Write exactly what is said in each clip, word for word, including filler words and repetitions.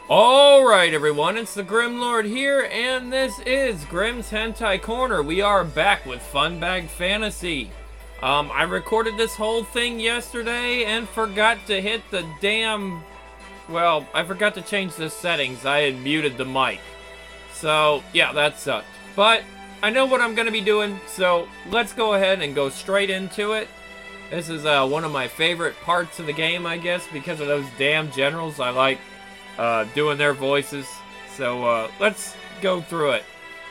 Alright everyone, it's the Grimlord here, and this is Grim's Hentai Corner. We are back with Funbag Fantasy. Um, I recorded this whole thing yesterday and forgot to hit the damn... Well, I forgot to change the settings. I had muted the mic. So, yeah, that sucked. But, I know what I'm going to be doing, so let's go ahead and go straight into it. This is uh, one of my favorite parts of the game, I guess, because of those damn generals. I like... Uh, doing their voices. So, uh, let's go through it.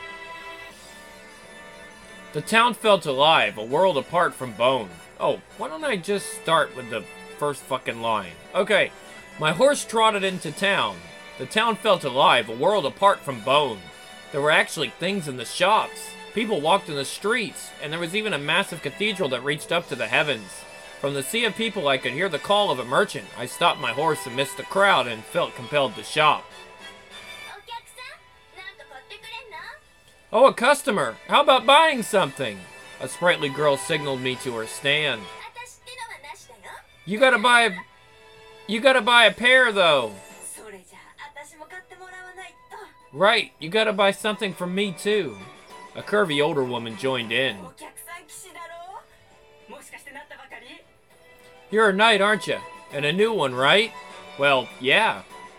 The town felt alive, a world apart from bone. Oh, why don't I just start with the first fucking line? Okay, my horse trotted into town. The town felt alive, a world apart from bone. There were actually things in the shops. People walked in the streets, and there was even a massive cathedral that reached up to the heavens. From the sea of people, I could hear the call of a merchant. I stopped my horse amidst the crowd and felt compelled to shop. Oh, a customer! How about buying something? A sprightly girl signaled me to her stand. You gotta buy a... You gotta buy a pair, though. Right, you gotta buy something from me, too. A curvy older woman joined in. You're a knight, aren't you? And a new one, right? Well, yeah.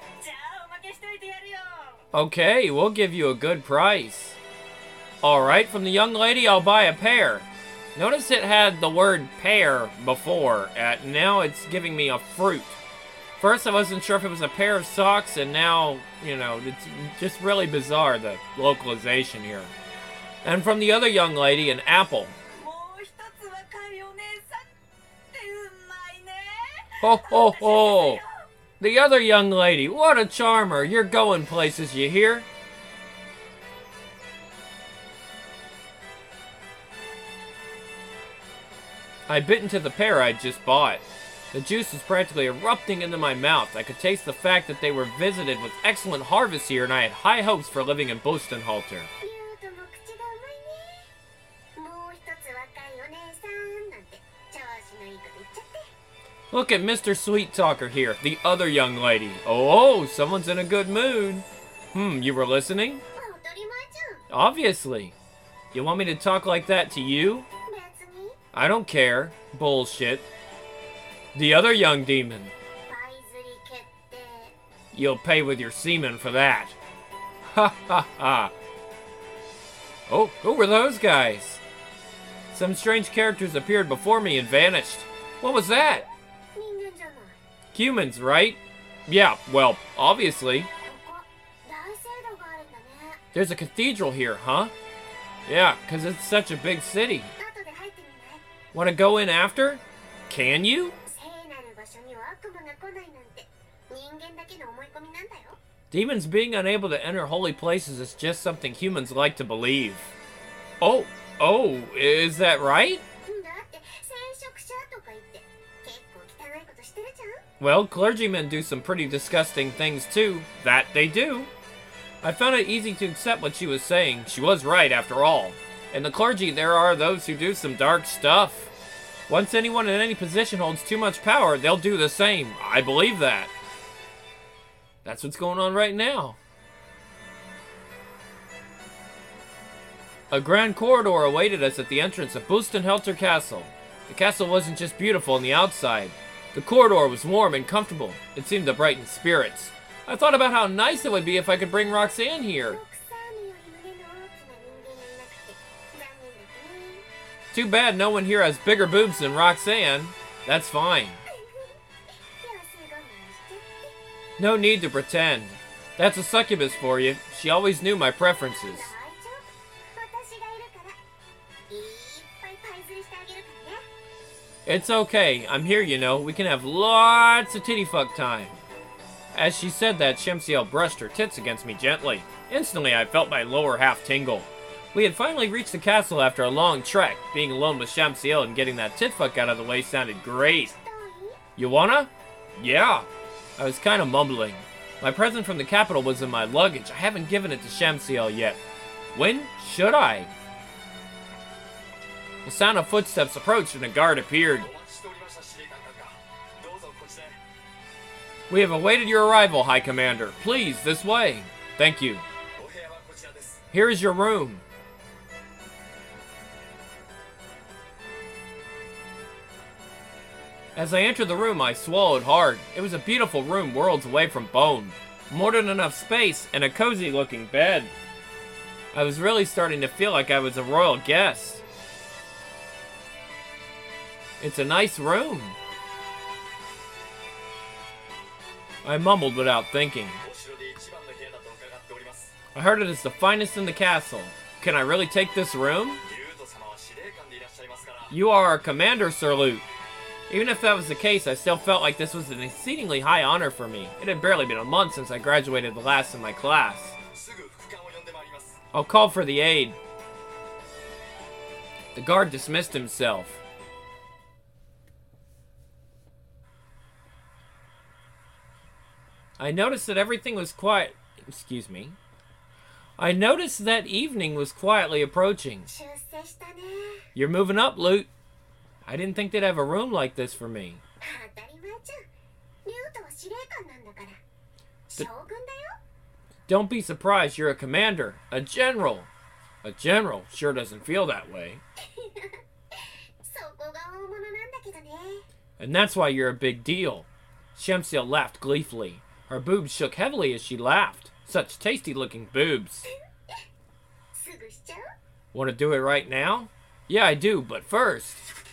Okay, we'll give you a good price. Alright, from the young lady, I'll buy a pair. Notice it had the word pear before, uh, now it's giving me a fruit. First, I wasn't sure if it was a pair of socks, and now, you know, it's just really bizarre, the localization here. And from the other young lady, an apple. Ho ho ho! The other young lady, what a charmer! You're going places, you hear? I bit into the pear I'd just bought. The juice was practically erupting into my mouth. I could taste the fact that they were visited with excellent harvests here, and I had high hopes for living in Bustenhalter. Look at Mister Sweet Talker here, the other young lady. Oh, someone's in a good mood. Hmm, you were listening? Obviously. You want me to talk like that to you? I don't care. Bullshit. The other young demon. You'll pay with your semen for that. Ha ha ha. Oh, who were those guys? Some strange characters appeared before me and vanished. What was that? Humans, right? Yeah, well, obviously. There's a cathedral here, huh? Yeah, because it's such a big city. Want to go in after? Can you? Demons being unable to enter holy places is just something humans like to believe. Oh, oh, is that right? Well, clergymen do some pretty disgusting things too. That they do. I found it easy to accept what she was saying. She was right, after all. In the clergy, there are those who do some dark stuff. Once anyone in any position holds too much power, they'll do the same. I believe that. That's what's going on right now. A grand corridor awaited us at the entrance of Bustenhalter Castle. The castle wasn't just beautiful on the outside. The corridor was warm and comfortable. It seemed to brighten spirits. I thought about how nice it would be if I could bring Roxanne here. Too bad no one here has bigger boobs than Roxanne. That's fine. No need to pretend. That's a succubus for you. She always knew my preferences. It's okay. I'm here, you know. We can have lots of titty fuck time. As she said that, Shamsiel brushed her tits against me gently. Instantly, I felt my lower half tingle. We had finally reached the castle after a long trek. Being alone with Shamsiel and getting that tit fuck out of the way sounded great. You wanna? Yeah. I was kind of mumbling. My present from the capital was in my luggage. I haven't given it to Shamsiel yet. When should I? The sound of footsteps approached and a guard appeared. We have awaited your arrival, High Commander. Please, this way. Thank you. Here is your room. As I entered the room, I swallowed hard. It was a beautiful room worlds away from Bone. More than enough space and a cozy-looking bed. I was really starting to feel like I was a royal guest. It's a nice room. I mumbled without thinking. I heard it is the finest in the castle. Can I really take this room? You are our commander, Sir Lute. Even if that was the case, I still felt like this was an exceedingly high honor for me. It had barely been a month since I graduated the last in my class. I'll call for the aide. The guard dismissed himself. I noticed that everything was quiet. Excuse me. I noticed that evening was quietly approaching. You're moving up, Lute. I didn't think they'd have a room like this for me. D- Don't be surprised, you're a commander, a general. A general sure doesn't feel that way. And that's why you're a big deal. Shamsiel laughed gleefully. Her boobs shook heavily as she laughed. Such tasty-looking boobs. Want to do it right now? Yeah, I do, but first...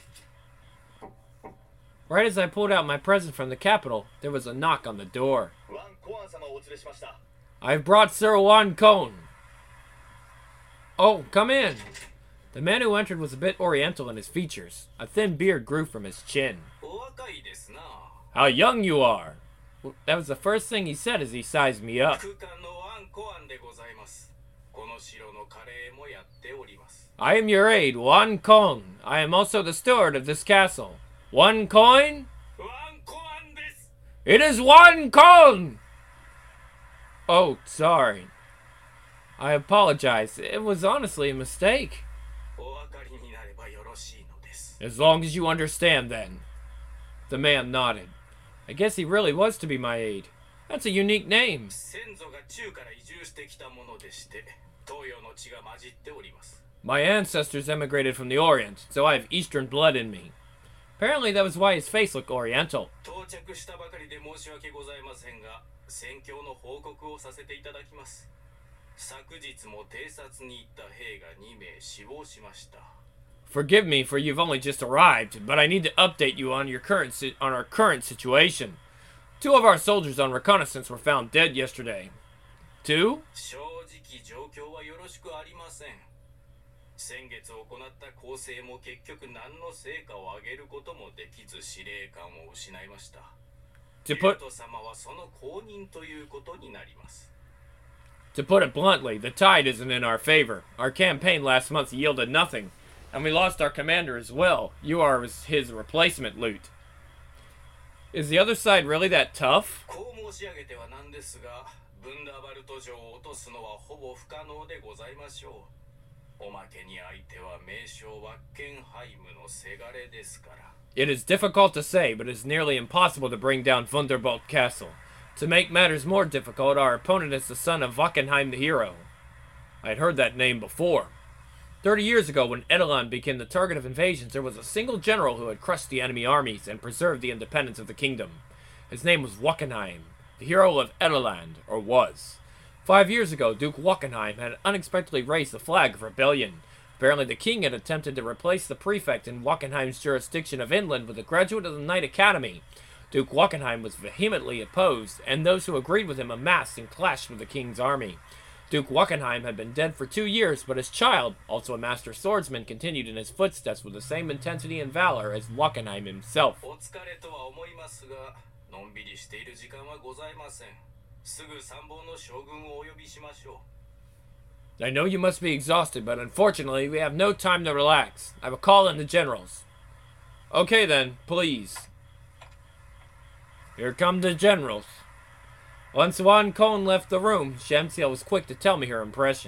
Right as I pulled out my present from the capital, there was a knock on the door. I've brought Sir Wan Kon. Oh, come in. The man who entered was a bit oriental in his features. A thin beard grew from his chin. How young you are. Well, that was the first thing he said as he sized me up. I am your aide, Wan Kon. I am also the steward of this castle. One coin? It is one coin! Oh, sorry. I apologize. It was honestly a mistake. As long as you understand, then. The man nodded. I guess he really was to be my aide. That's a unique name. My ancestors emigrated from the Orient, so I have Eastern blood in me. Apparently that was why his face looked oriental. Forgive me for you've only just arrived, but I need to update you on your current si- on our current situation. Two of our soldiers on reconnaissance were found dead yesterday. Two? To put, to put it bluntly, the tide isn't in our favor. Our campaign last month yielded nothing, and we lost our commander as well. You are his replacement, Lute. Is the other side really that tough? It is difficult to say, but it is nearly impossible to bring down Wunderbolt Castle. To make matters more difficult, our opponent is the son of Wachenheim the Hero. I had heard that name before. Thirty years ago, when Edelland became the target of invasions, there was a single general who had crushed the enemy armies and preserved the independence of the kingdom. His name was Wachenheim, the hero of Edelland, or was. Five years ago, Duke Wachenheim had unexpectedly raised the flag of rebellion. Apparently the king had attempted to replace the prefect in Wachenheim's jurisdiction of Inland with a graduate of the Knight Academy. Duke Wachenheim was vehemently opposed, and those who agreed with him amassed and clashed with the king's army. Duke Wachenheim had been dead for two years, but his child, also a master swordsman, continued in his footsteps with the same intensity and valor as Wachenheim himself. I know you must be exhausted, but unfortunately we have no time to relax. I will call in the generals. Okay then, please. Here come the generals. Once Wan Kon left the room, Shamsiel was quick to tell me her impression.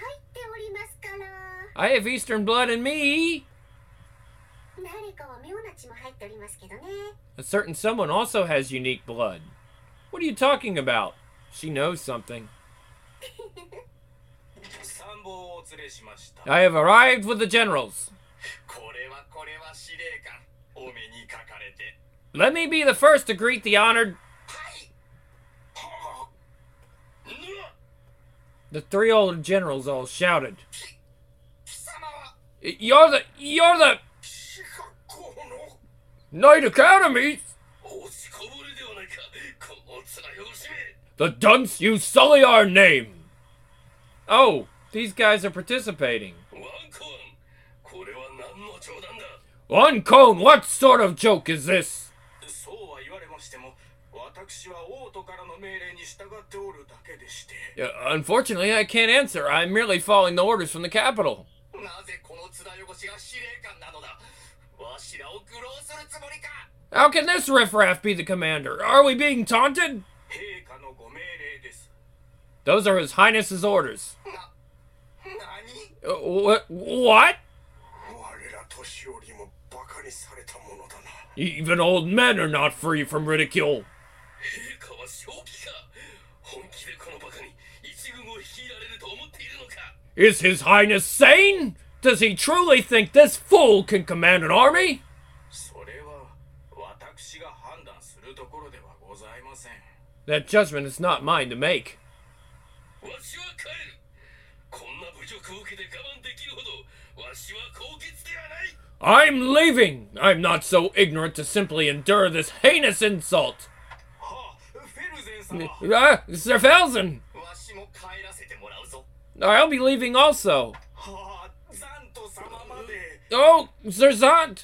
I have Eastern blood in me! A certain someone also has unique blood. What are you talking about? She knows something. I have arrived with the generals. Let me be the first to greet the honored... The three old generals all shouted. You're the... You're the... Knight Academy? The dunce, you sully our name! Oh, these guys are participating. One cone, what sort of joke is this? Uh, unfortunately, I can't answer. I'm merely following the orders from the capital. How can this riffraff be the commander? Are we being taunted? Those are His Highness's orders. Uh, wh what? Even old men are not free from ridicule. Is His Highness sane? Does he truly think this fool can command an army? That judgment is not mine to make. I'm leaving! I'm not so ignorant to simply endure this heinous insult! Ah, Sir Felsen! I'll be leaving also! Oh, Sir Zant!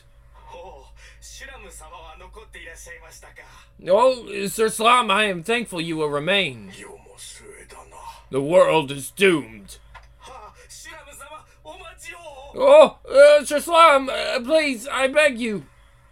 Oh, Sir Slam, I am thankful you will remain. The world is doomed. Oh, uh, Sir Slam, uh, please, I beg you.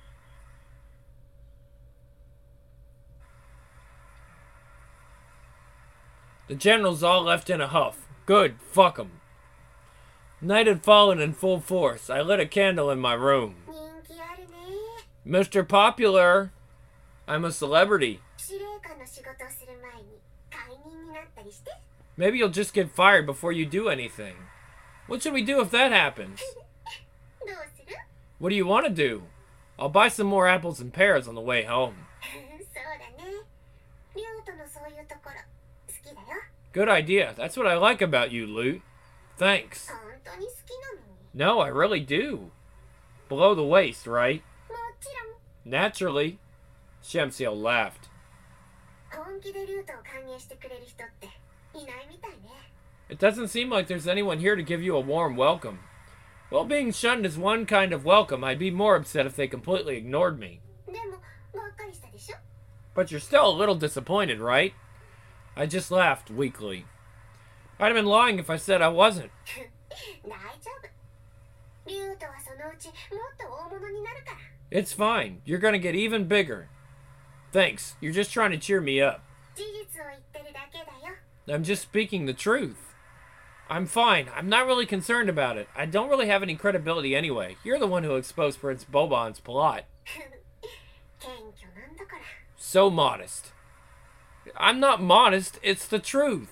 The generals all left in a huff. Good, fuck 'em. Night had fallen in full force. I lit a candle in my room. Mister Popular, I'm a celebrity. Maybe you'll just get fired before you do anything. What should we do if that happens? What do you want to do? I'll buy some more apples and pears on the way home. Good idea. That's what I like about you, Lute. Thanks. No, I really do. Below the waist, right? Naturally. Shamsiel laughed. It doesn't seem like there's anyone here to give you a warm welcome. Well, being shunned is one kind of welcome. I'd be more upset if they completely ignored me. But you're still a little disappointed, right? I just laughed weakly. I'd have been lying if I said I wasn't. It's fine. You're gonna get even bigger. Thanks. You're just trying to cheer me up. I'm just speaking the truth. I'm fine. I'm not really concerned about it. I don't really have any credibility anyway. You're the one who exposed Prince Boban's plot. So modest. I'm not modest. It's the truth.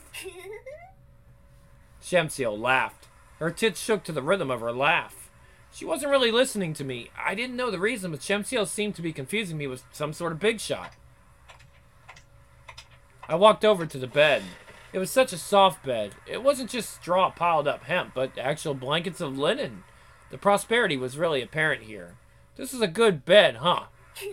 Shamsiel laughed. Her tits shook to the rhythm of her laugh. She wasn't really listening to me. I didn't know the reason, but Shamsiel seemed to be confusing me with some sort of big shot. I walked over to the bed. It was such a soft bed. It wasn't just straw piled up hemp, but actual blankets of linen. The prosperity was really apparent here. This is a good bed, huh?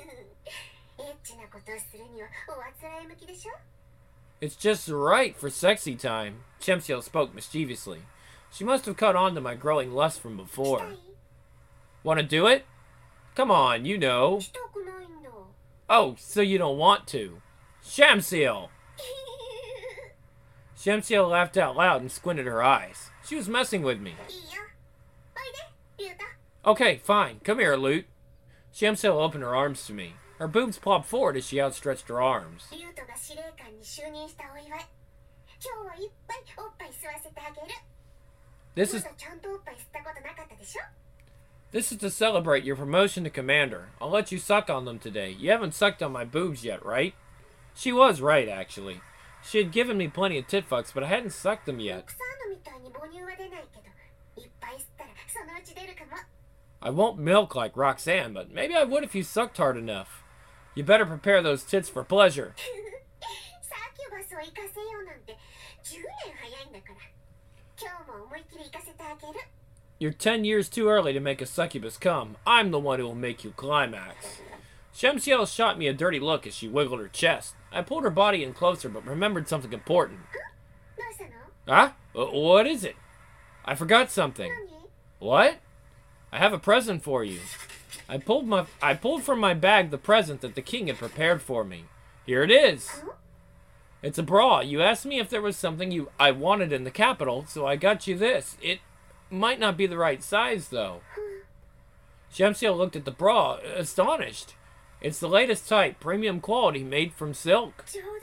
It's just right for sexy time. Shamsiel spoke mischievously. She must have caught on to my growing lust from before. Want to do it? Come on, you know. Oh, so you don't want to. Shamsiel! Shamsiel laughed out loud and squinted her eyes. She was messing with me. Okay, fine. Come here, Lute. Shamsiel opened her arms to me. Her boobs plopped forward as she outstretched her arms. This is... This is to celebrate your promotion to commander. I'll let you suck on them today. You haven't sucked on my boobs yet, right? She was right, actually. She had given me plenty of tit fucks, but I hadn't sucked them yet. I won't milk like Roxanne, but maybe I would if you sucked hard enough. You better prepare those tits for pleasure. You're ten years too early to make a succubus come. I'm the one who will make you climax. Shamsiel shot me a dirty look as she wiggled her chest. I pulled her body in closer, but remembered something important. Huh? What is it? I forgot something. What? I have a present for you. I pulled my I pulled from my bag the present that the king had prepared for me. Here it is. It's a bra. You asked me if there was something you I wanted in the capital, so I got you this. It might not be the right size, though. Shamsiel looked at the bra, astonished. It's the latest type, premium quality, made from silk.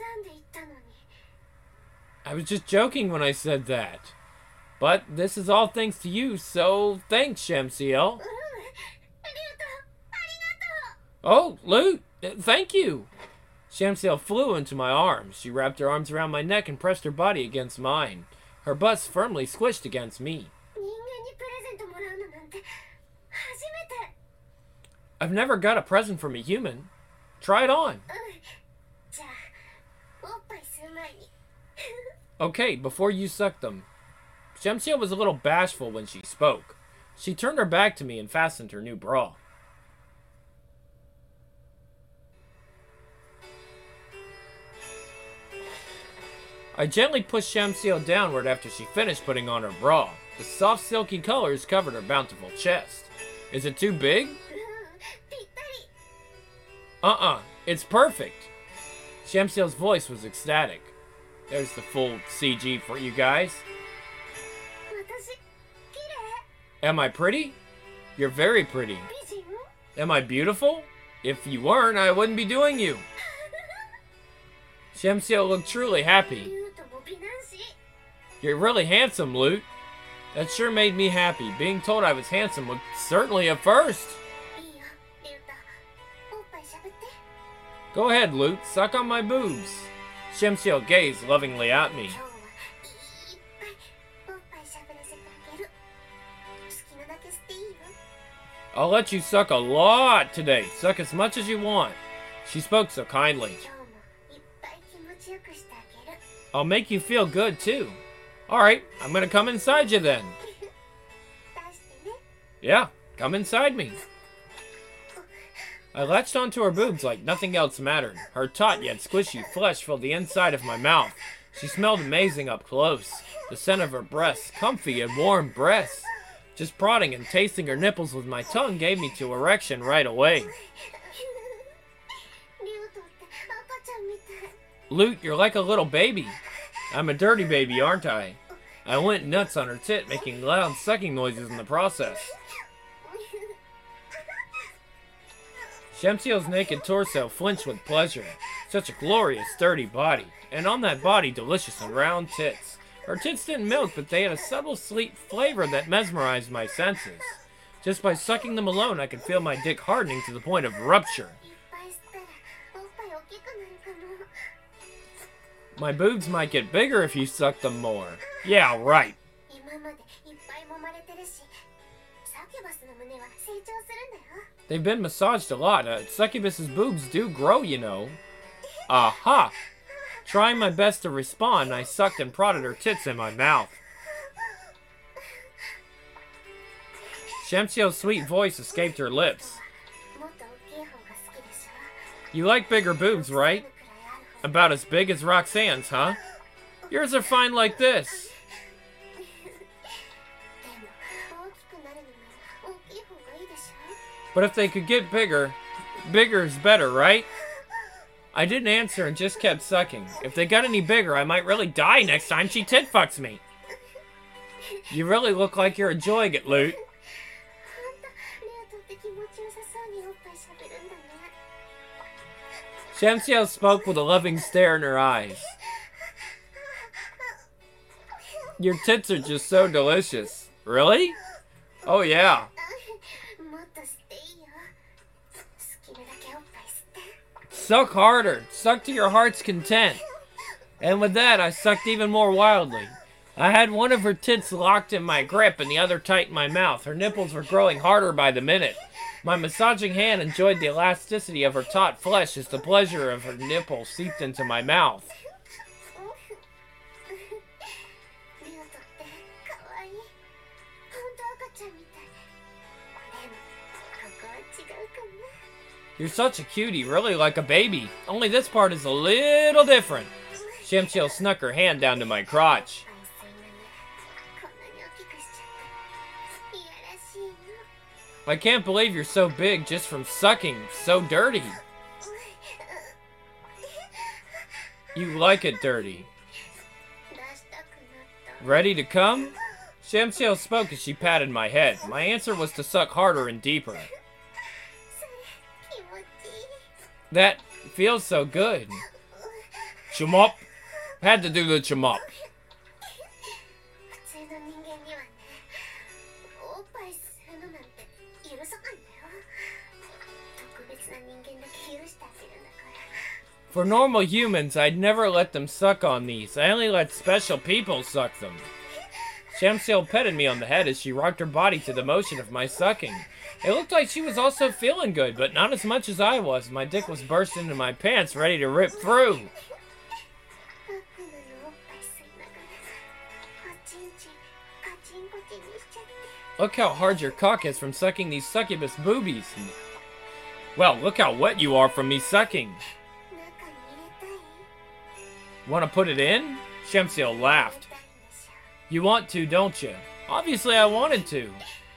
I was just joking when I said that. But this is all thanks to you, so thanks, Shamsiel. Oh, Lute, thank you. Shamsiel flew into my arms. She wrapped her arms around my neck and pressed her body against mine. Her bust firmly squished against me. I've never got a present from a human. Try it on. Okay, before you suck them. Shamsiel was a little bashful when she spoke. She turned her back to me and fastened her new bra. I gently pushed Shamsiel downward after she finished putting on her bra. The soft, silky colors covered her bountiful chest. Is it too big? Uh-uh, it's perfect. Shamsiel's voice was ecstatic. There's the full C G for you guys. Am I pretty? You're very pretty. Am I beautiful? If you weren't, I wouldn't be doing you. Shamsiel looked truly happy. You're really handsome, Lute. That sure made me happy. Being told I was handsome was certainly a first. Go ahead, Lute. Suck on my boobs. Shamsiel gazed lovingly at me. I'll let you suck a lot today. Suck as much as you want. She spoke so kindly. I'll make you feel good, too. Alright, I'm gonna come inside you then. Yeah, come inside me. I latched onto her boobs like nothing else mattered. Her taut yet squishy flesh filled the inside of my mouth. She smelled amazing up close. The scent of her breasts, comfy and warm breasts. Just prodding and tasting her nipples with my tongue gave me to erection right away. Lute, you're like a little baby. I'm a dirty baby, aren't I? I went nuts on her tit, making loud sucking noises in the process. Shamsiel's naked torso flinched with pleasure. Such a glorious, sturdy body. And on that body, delicious and round tits. Her tits didn't milk, but they had a subtle, sweet flavor that mesmerized my senses. Just by sucking them alone, I could feel my dick hardening to the point of rupture. My boobs might get bigger if you suck them more. Yeah, right. They've been massaged a lot. Uh, succubus's boobs do grow, you know. Aha! Trying my best to respond, I sucked and prodded her tits in my mouth. Shamsiel's sweet voice escaped her lips. You like bigger boobs, right? About as big as Roxanne's, huh? Yours are fine like this. But if they could get bigger, bigger is better, right? I didn't answer and just kept sucking. If they got any bigger, I might really die next time she tit fucks me. You really look like you're enjoying it, Lute. Shamsiel spoke with a loving stare in her eyes. Your tits are just so delicious. Really? Oh yeah. Suck harder. Suck to your heart's content. And with that, I sucked even more wildly. I had one of her tits locked in my grip and the other tight in my mouth. Her nipples were growing harder by the minute. My massaging hand enjoyed the elasticity of her taut flesh as the pleasure of her nipple seeped into my mouth. You're such a cutie, really like a baby. Only this part is a little different. Shamsiel snuck her hand down to my crotch. I can't believe you're so big just from sucking. So dirty. You like it dirty. Ready to come? Shamsiel spoke as she patted my head. My answer was to suck harder and deeper. That feels so good. Chum up. Had to do the chum up. For normal humans, I'd never let them suck on these. I only let special people suck them. Shamsiel petted me on the head as she rocked her body to the motion of my sucking. It looked like she was also feeling good, but not as much as I was. My dick was bursting into my pants, ready to rip through. Look how hard your cock is from sucking these succubus boobies. Well, look how wet you are from me sucking. Want to put it in? Shamsiel laughed. You want to, don't you? Obviously I wanted to.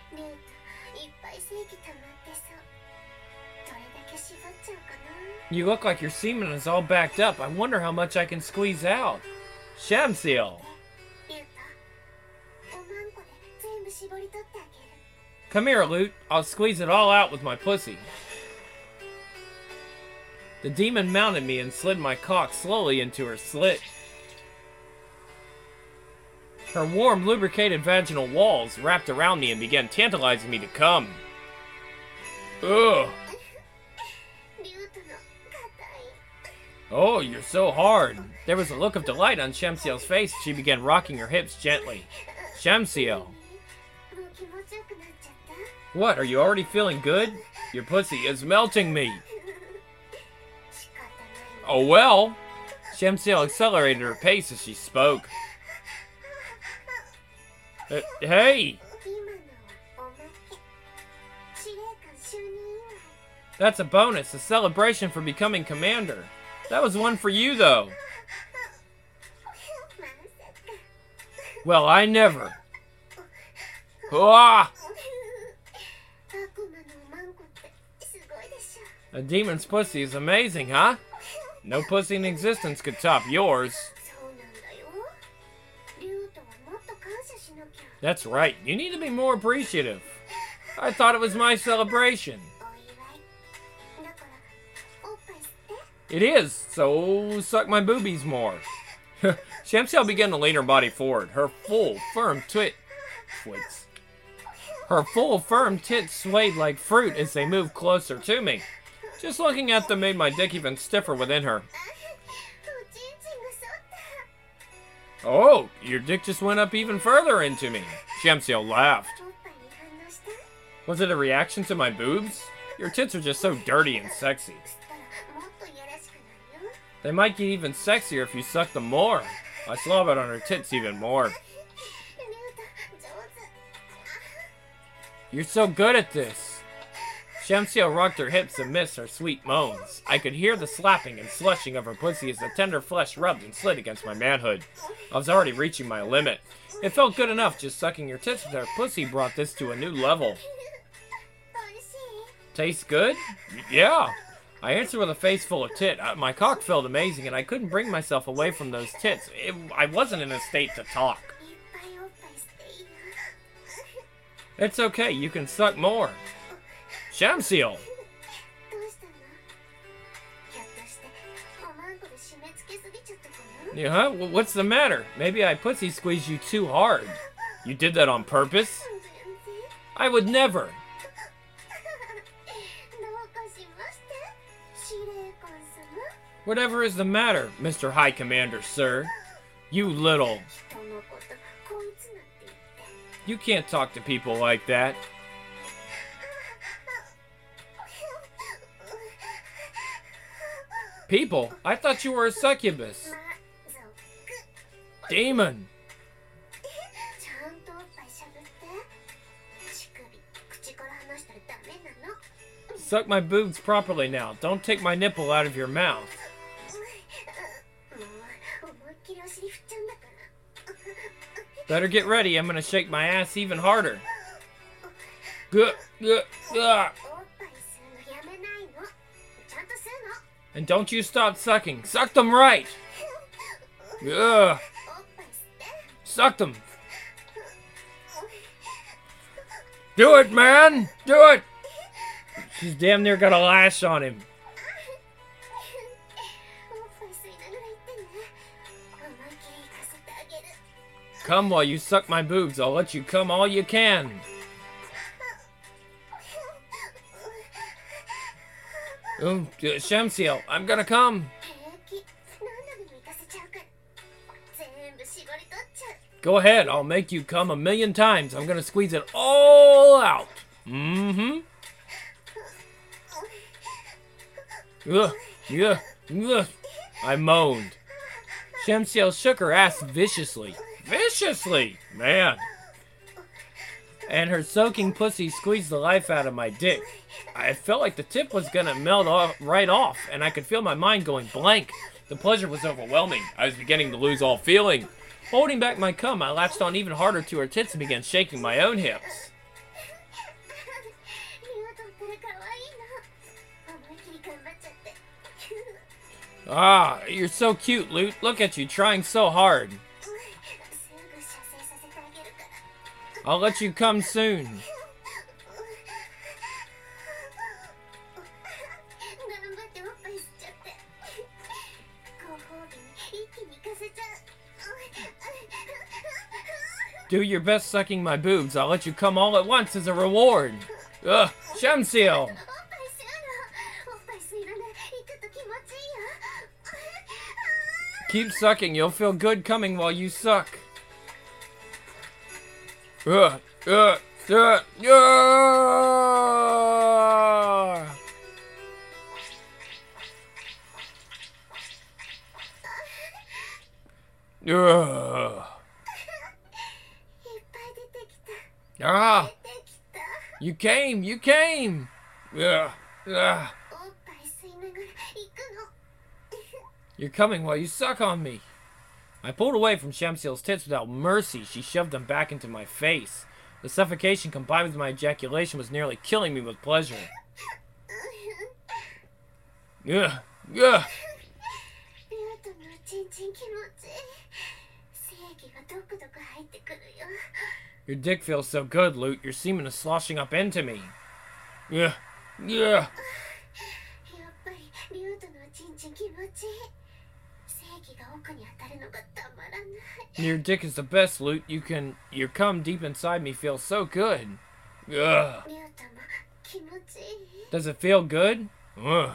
You look like your semen is all backed up. I wonder how much I can squeeze out. Shamsiel. Come here, Lute. I'll squeeze it all out with my pussy. The demon mounted me and slid my cock slowly into her slit. Her warm, lubricated vaginal walls wrapped around me and began tantalizing me to come. Ugh. Oh, you're so hard. There was a look of delight on Shamsiel's face as she began rocking her hips gently. Shamsiel. What, are you already feeling good? Your pussy is melting me. Oh well. Shamsiel accelerated her pace as she spoke. Uh, hey! That's a bonus, a celebration for becoming commander. That was one for you, though. Well, I never. Ah! A demon's pussy is amazing, huh? No pussy in existence could top yours. That's right. You need to be more appreciative. I thought it was my celebration. It is, so suck my boobies more. Shamsiel began to lean her body forward. Her full, firm tit... Twits. Her full, firm tits swayed like fruit as they moved closer to me. Just looking at them made my dick even stiffer within her. Oh, your dick just went up even further into me. Shamsiel laughed. Was it a reaction to my boobs? Your tits are just so dirty and sexy. They might get even sexier if you suck them more. I slob it on her tits even more. You're so good at this. Shamsiel rocked her hips amidst her sweet moans. I could hear the slapping and slushing of her pussy as the tender flesh rubbed and slid against my manhood. I was already reaching my limit. It felt good enough just sucking your tits with her pussy brought this to a new level. Tastes good? Yeah. I answered with a face full of tit. Uh, my cock felt amazing and I couldn't bring myself away from those tits. It, I wasn't in a state to talk. It's okay, you can suck more. Shamsiel! Yeah, huh? What's the matter? Maybe I pussy squeezed you too hard. You did that on purpose? I would never. Whatever is the matter, Mister High Commander, sir? You little... You can't talk to people like that. People? I thought you were a succubus. Demon. Suck my boobs properly now. Don't take my nipple out of your mouth. Better get ready. I'm gonna shake my ass even harder. Good, good, good. And don't you stop sucking. Suck them right. Ugh. Suck them. Do it, man. Do it. She's damn near got a lash on him. Come while you suck my boobs. I'll let you come all you can. Oh, Shamsiel, I'm gonna come. Go ahead, I'll make you come a million times. I'm gonna squeeze it all out. Mm-hmm. Ugh, ugh, ugh. I moaned. Shamsiel shook her ass viciously. Viciously! Man. And her soaking pussy squeezed the life out of my dick. I felt like the tip was gonna melt off, right off, and I could feel my mind going blank. The pleasure was overwhelming. I was beginning to lose all feeling. Holding back my cum, I latched on even harder to her tits and began shaking my own hips. Ah, you're so cute, Lute. Look at you, trying so hard. I'll let you come soon. Do your best sucking my boobs. I'll let you come all at once as a reward. Ugh, Shamsiel. Keep sucking. You'll feel good coming while you suck. Ugh, ugh, ugh, ugh. Ugh. Ah! You came! You came! Ugh, ugh. You're coming while you suck on me. I pulled away from Shamsiel's tits without mercy. She shoved them back into my face. The suffocation combined with my ejaculation was nearly killing me with pleasure. Ugh, ugh. Your dick feels so good, Lute. Your semen is sloshing up into me. Ugh, ugh. Your dick is the best, Lute. You can... Your cum deep inside me feels so good. Ugh. Does it feel good? Ugh.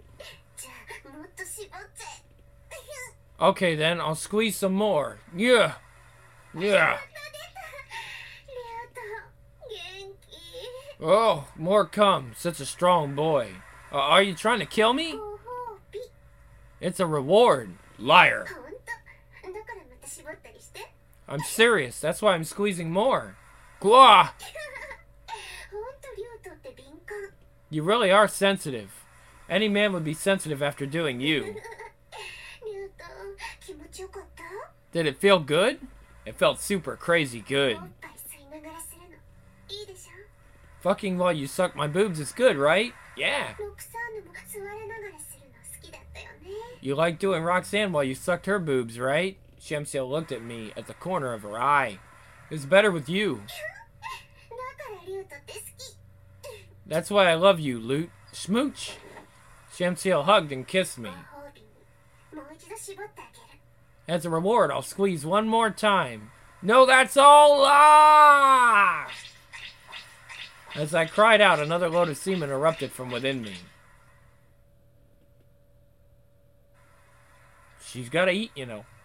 Okay then, I'll squeeze some more. Yeah. Yeah. Oh, more cum. Such a strong boy. Uh, are you trying to kill me? It's a reward. Liar. I'm serious. That's why I'm squeezing more. Gwa! You really are sensitive. Any man would be sensitive after doing you. Did it feel good? It felt super crazy good. Fucking while you suck my boobs is good, right? Yeah. You like doing Roxanne while you sucked her boobs, right? Shamsiel looked at me at the corner of her eye. It was better with you. That's why I love you, Lute. Smooch. Shamsiel hugged and kissed me. As a reward, I'll squeeze one more time. No, that's all! Ah! As I cried out, another load of semen erupted from within me. she's gotta eat, you know.